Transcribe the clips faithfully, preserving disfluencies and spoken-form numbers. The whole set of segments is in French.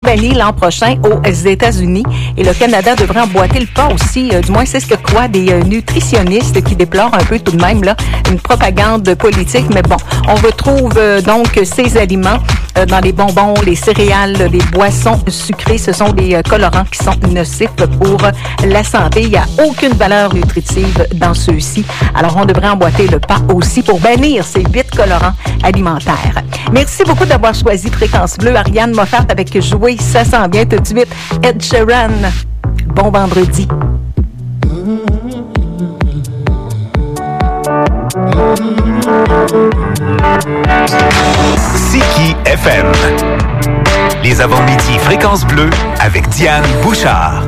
banni l'an prochain aux États-Unis. Et le Canada devrait emboîter le pas aussi. Euh, du moins, c'est ce que croient des euh, nutritionnistes qui déplorent un peu tout de même là une propagande politique. Mais bon, on retrouve euh, donc ces aliments euh, dans les bonbons, les céréales, les boissons sucrées. Ce sont des euh, colorants qui sont nocifs pour la santé. Il n'y a aucune valeur nutritive dans ceux-ci. Alors, on devrait emboîter le pas aussi pour bannir ces huit colorants alimentaires. Merci beaucoup d'avoir choisi Fréquence Bleue. Ariane Moffat avec Jouer, ça sent bien tout de suite. Ed Sheeran, bon vendredi. Ziki F M. Les avant-midi Fréquence Bleue avec Diane Bouchard.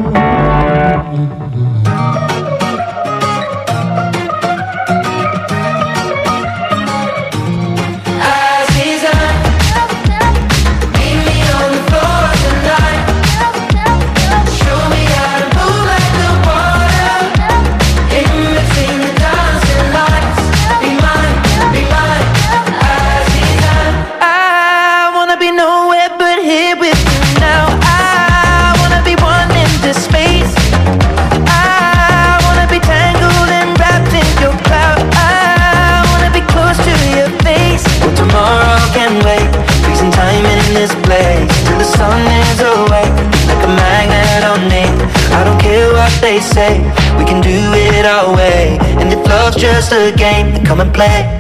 They say we can do it our way, and if love's just a game, then come and play.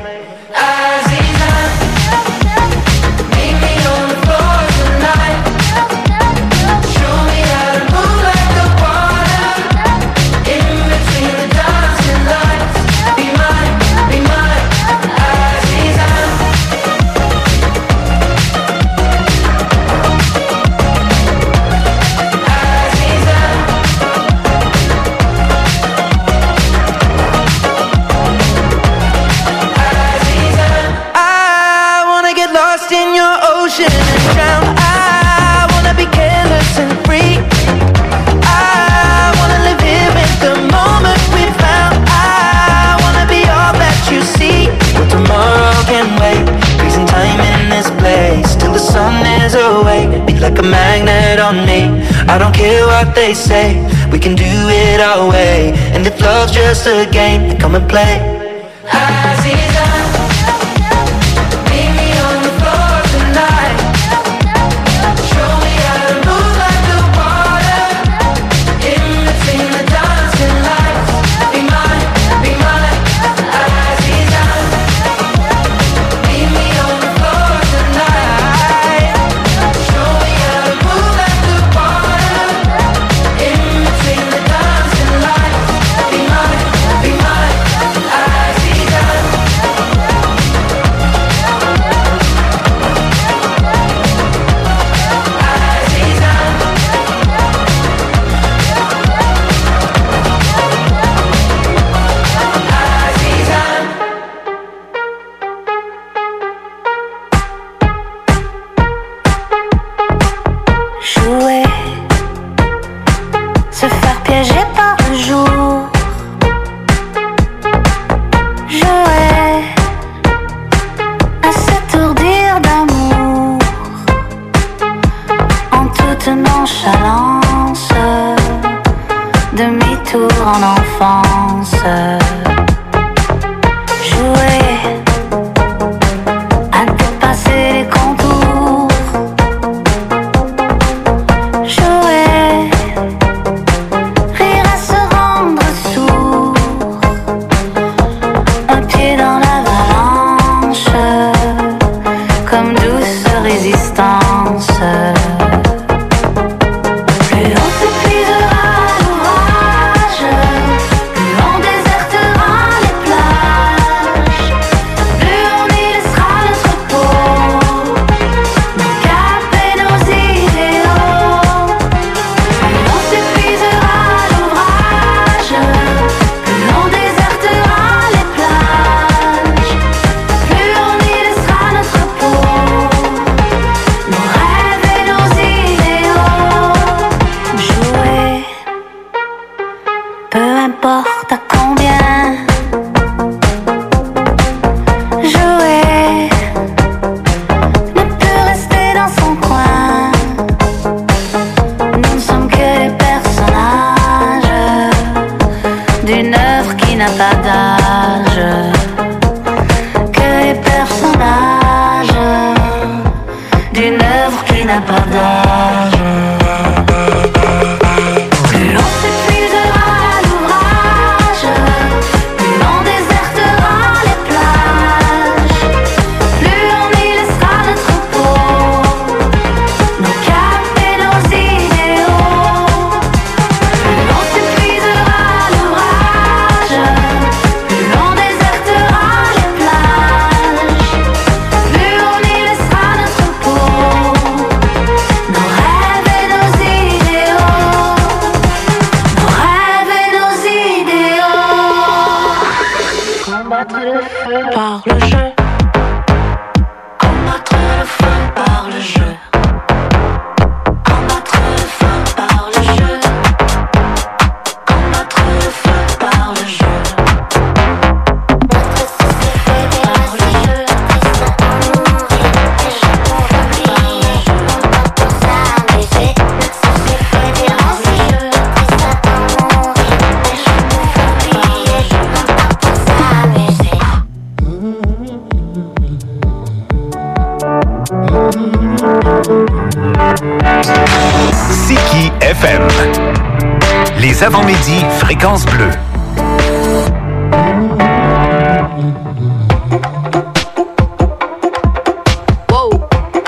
Like a magnet on me, I don't care what they say, we can do it our way, and if love's just a game, then come and play. Plus on s'épuisera à l'ouvrage, plus on désertera. pas d'âge. Plus on s'épuisera à l'ouvrage, plus on désertera les plages, plus on y laissera notre peau, nos caps et nos idéaux. Plus on s'épuisera à l'ouvrage, plus on désertera les plages, plus on y laissera notre peau, nos rêves et nos idéaux, nos rêves et nos idéaux. Combattre le feu par le jeu, combattre le feu par le jeu, combattre le feu par le jeu, combattre le feu par le jeu. Notre société déracée, triste à mourir, et je pourrais oublier, pas pour s'amuser. Notre société déracée, triste à mourir, et je pourrais oublier, pas pour s'amuser. Ziki F M. Les avant-midi, fréquence bleue. Wow.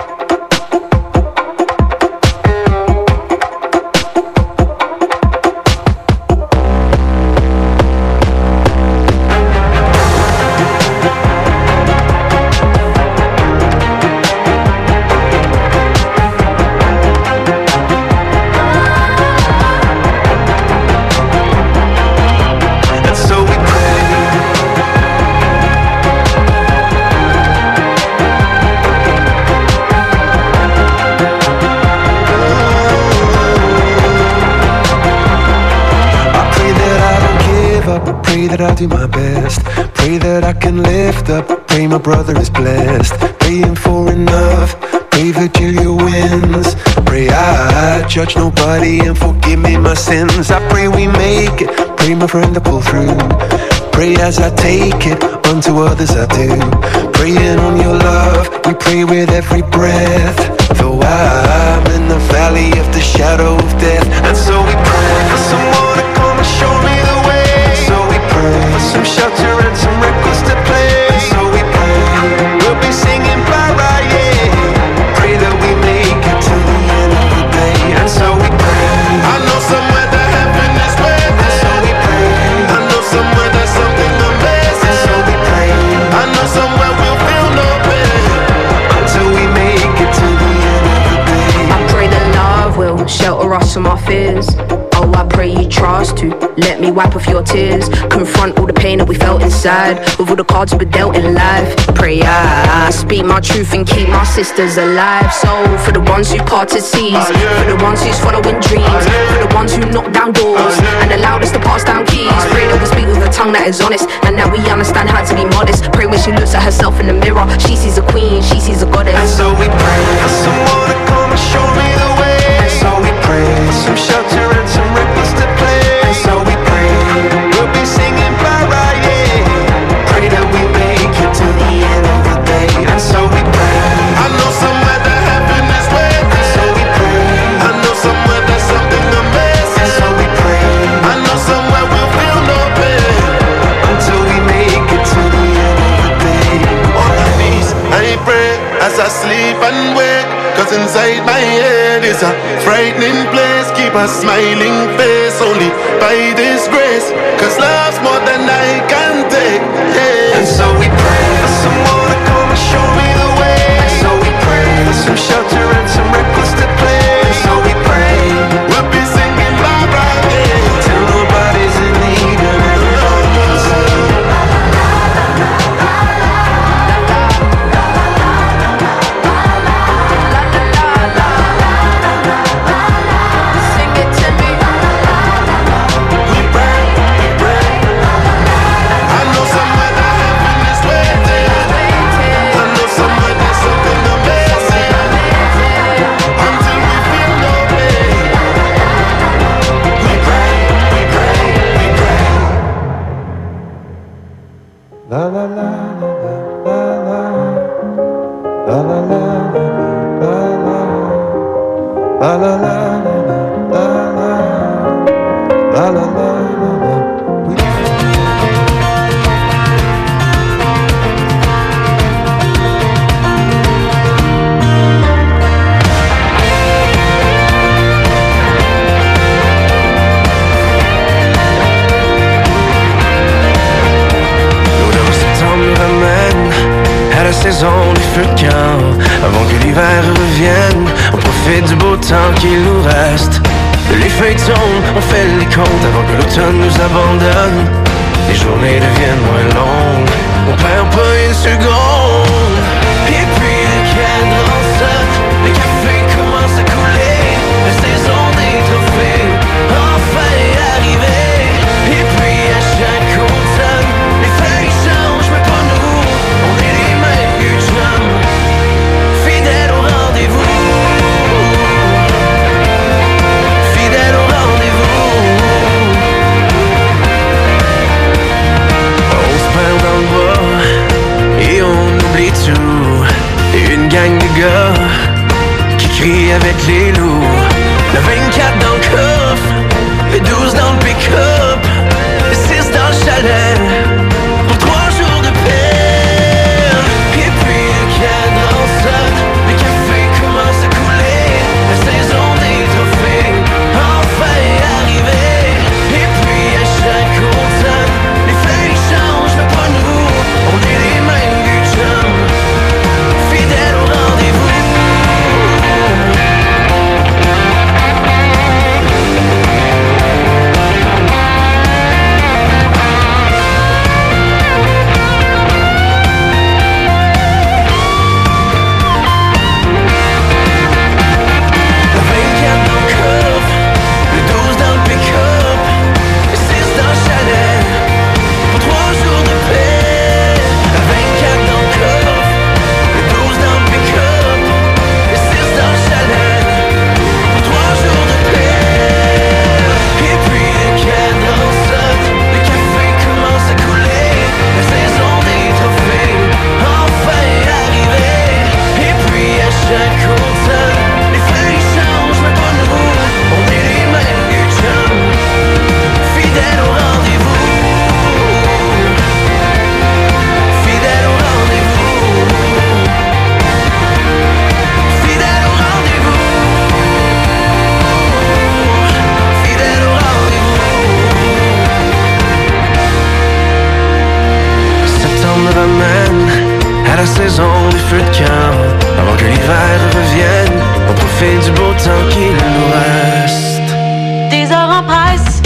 And so we pray. I pray that I don't give up, I pray that I do my best. Pray that I can lift up, pray my brother is blessed. Praying for enough, pray Virgilia wins. Pray I judge nobody and forgive me my sins. I pray we make it, pray my friend to pull through. Pray as I take it, unto others I do. Praying on your love, we pray with every breath. Though I'm in the valley of the shadow of death. And so we pray for someone to come and show me the way. And so we pray for some shelter and some records to play. And so we pray we'll be singing para, yeah. Pray that we make it to the end of the day. And so we pray. I know somewhere that heaven is waiting. And so we pray. I know somewhere there's something amazing. And so we pray. I know somewhere we'll feel no pain until we make it to the end of the day. I pray that love will shelter us from our fears. Oh, I pray you trust to let me wipe off your tears. Confront all the pain that we felt inside with all the cards we dealt in life. Pray I speak my truth and keep my sisters alive. So for the ones who parted seas, for the ones who's following dreams, for the ones who knock down doors and allowed us to pass down keys. Pray that we speak with a tongue that is honest and that we understand how to be modest. Pray when she looks at herself in the mirror, she sees a queen, she sees a goddess. And so we pray for someone to come and show me the way. And so we pray for some shelter and some records to play. And so we pray we'll be singing para, yeah. Pray that we make it to the end of the day. And so we pray. I know somewhere that heaven is waiting. And so we pray. I know somewhere there's something amazing. And so we pray. I know somewhere we'll feel no pain until we make it to the end of the day. On my knees, I pray as I sleep and wake. Cause inside my head is a frightening place. Keep a smiling face only by this grace. Cause love's more than I can take, yeah. And so we pray for someone to come and show me the way. And so we pray for some shelter and some records to play. And so we pray we'll be singing bye bye, yeah, till nobody's in need and everybody can sing. Sing it to me. We pray, we pray. I know somewhere that heaven is waiting. I know somewhere there's something amazing. La la la la la la la la la. À la saison des feux de camp, avant que l'hiver revienne, on profite du beau temps qu'il nous reste. Les feuilles tombent, on fait les comptes avant que l'automne nous abandonne. Les journées deviennent moins longues, on perd pas une seconde. Et puis le cadre sonne, le café commence à couler, la saison des trophées enfin est arrivée. Et puis à chaque automne, les feuilles changent mais pas nous, on est les mêmes vieux chums, fidèles au rendez-vous, fidèles au rendez-vous. On se perd dans le bois et on oublie tout, et une gang de gars qui crient avec les loups. Le vingt-quatre dans le coffre, le douze dans le pick-up, le six dans le chalet, pour trois jours de paix. Et puis le cadran sonne, le café commence à couler, la saison des trophées enfin est arrivée. Et puis à chaque automne, les feuilles changent mais pas nous, on est les mêmes vieux chums, fidèles au rendez-vous. À la saison des feux de camp, avant que l'hiver revienne, on profite du beau temps qu'il nous reste. Des heures en presse,